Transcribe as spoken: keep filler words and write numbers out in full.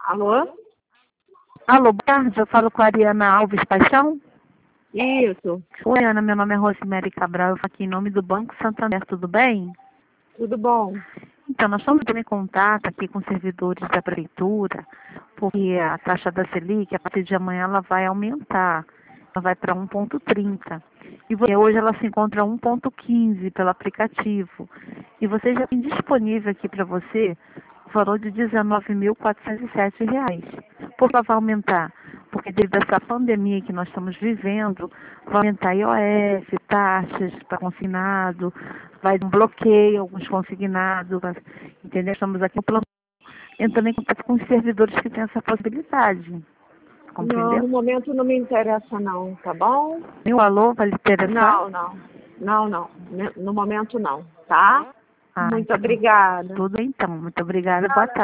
Alô? Alô, boa tarde, eu falo com a Ariana Alves Paixão. Isso, Oi, Ana, meu nome é Rosemary Cabral, eu falo aqui em nome do Banco Santander, tudo bem? tudo bom? Então, nós estamos entrando em contato aqui com servidores da Prefeitura, porque a taxa da Selic, a partir de amanhã, ela vai aumentar, ela vai para um vírgula trinta. E você- hoje ela se encontra um vírgula quinze pelo aplicativo. E você já tem disponível aqui para você o valor de dezenove mil quatrocentos e sete reais. Por que ela vai aumentar? Porque devido a essa pandemia que nós estamos vivendo, vai aumentar I O F, taxas para consignado, vai dar um bloqueio alguns consignados, entendeu? Estamos aqui no plano, entrando em contato com os servidores que têm essa possibilidade, Não, compreendeu? no momento não me interessa não, tá bom? Meu alô vai lhe interessar? Não, não, não, não, Ne- no momento não, tá? Ah, Muito então, obrigada. tudo bem, então. Muito obrigada, boa tarde.